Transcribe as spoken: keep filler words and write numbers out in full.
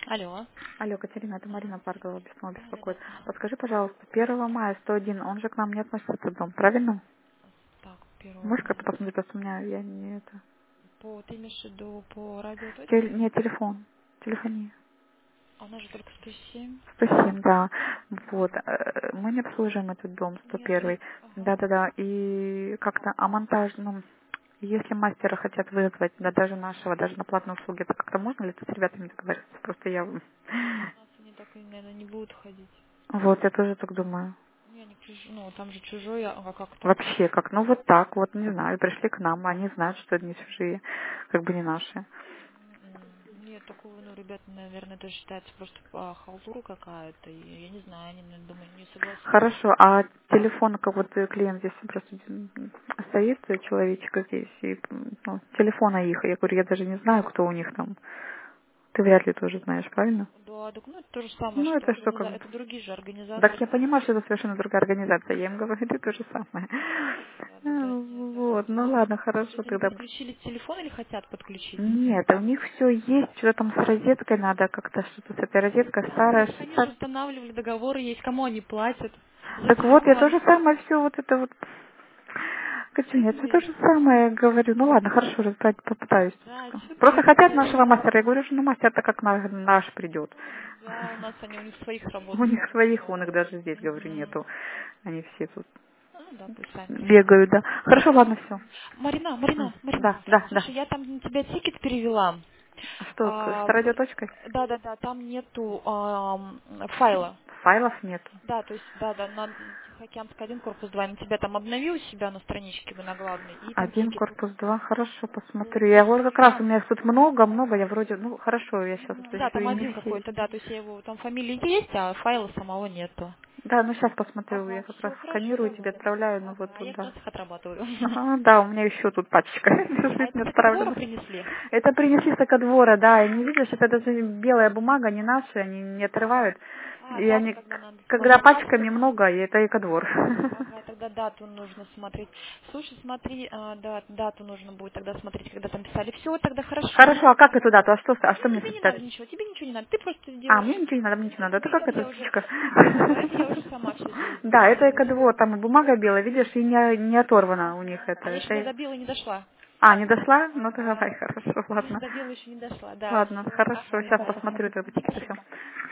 Алло. Алло, Катерина, это Марина Паргова, Беснова Да, да, да. беспокоит. Подскажи, пожалуйста, первого мая сто один, он же к нам не относится, этот дом, правильно? Так, первого Можешь как-то мая. посмотреть, просто у меня, я не это... По, ты имеешь в виду по Теле- радиоточке? Не, телефон, телефония. Она же только сто семь. сто семь, да. Вот, Ага. э, мы не обслуживаем этот дом, сто Нет, нет. один. Ага. Да-да-да, и как-то, а монтаж, ну, если мастера хотят вызвать, да, даже нашего, даже на платные услуги, это как-то можно ли это с ребятами договориться? Просто я... У нас они так, наверное, не будут ходить. Вот, я тоже так думаю. Не, они чуж... Ну, там же чужой, а а как так? Вообще, как, ну вот так, вот, не знаю, пришли к нам, они знают, что это не чужие, как бы не наши. М, Нет, такого, ну, ребята, наверное, это считается просто а, халтура какая-то. И я не знаю, они, наверное, думаю, не согласятся. Хорошо, а телефон, как вот э, клиент здесь просто м, стоит, э, человечек здесь, и м, ну, телефона их, я говорю, я даже не знаю, кто у них там. Ты вряд ли тоже знаешь, правильно? Да, так, ну, это то же самое, Ну, что это что, как организа... бы... Это другие же Так организации. я понимаю, что это совершенно другая организация, я им говорю то же самое. Да, А, другая организация. Вот, ну Ну, ладно, то хорошо, есть они тогда. подключили телефон или хотят подключить? Нет, у них все есть, что там с розеткой надо, как-то что-то с этой розеткой Ну старая, так они же устанавливали, договоры есть, кому они платят за так вот, я телефон. то же самое все вот это вот. Катюня, Поэтому я то я... же самое говорю. Ну ладно, хорошо, разбирать попытаюсь. Да, супер, Просто хотят разбирай. нашего мастера. Я говорю, что ну мастер-то как на- наш придет. Да, у нас они, у них своих У работают. них своих, он их даже здесь, говорю, Мгм. нету. Они все тут Ну да, пусть сами разбирают. бегают, да. Хорошо, ладно, все. Марина, Марина, Марина, Да, да, да. слушай, я там на тебя тикет перевела. А что, к- с А, радиоточкой? да, да, да, там нету ам, файла. Файлов нету. Да, то есть, да, да, на Тихоокеанский один, корпус два, на тебя там обновил себя на страничке вы на главной, и там Один тикет. корпус, два, хорошо, Вот, посмотрю. Я я вот как раз, у перевела. меня их тут много-много, я вроде, ну, хорошо, я сейчас Да, еще там и не один все. какой-то, да, то есть я его, там фамилия есть, а файла самого нету. Да, ну сейчас посмотрю, я Ага, как раз все, хорошо, сканирую, тебе давай. отправляю, ну вот Ага, а я как туда. раз их отрабатываю. Ага, да, у меня еще тут пачка А лежит это не с Экодвора отправлена. принесли? Это принесли с Экодвора, да, и не видишь, это даже белая бумага, не наши, они не отрывают. А, И дата, они, когда к- надо когда сформировать? пачками много, и это Экодвор. Ага, тогда дату нужно смотреть. Слушай, смотри, а, да, дату нужно будет тогда смотреть, когда там писали. Все, тогда хорошо. Хорошо, а как эту дату? А что, а что Ну, мне тебе не надо составить? ничего, тебе ничего не надо. Ты просто А, сделаешь. мне ничего не надо, мне ничего не надо. Это Нет, как это эта я уже... птичка? Да, это я уже сама все здесь Да, это сделаю. Экодвор, там бумага белая, видишь, и не, не оторвана у них Ага. это. А я еще это... до белой не дошла. А, не дошла? Ну, Ага. давай, хорошо, Я еще ладно. до белой еще не дошла, да. Ладно, Все, хорошо, ага, сейчас давай. посмотрю твои бутики. Спасибо.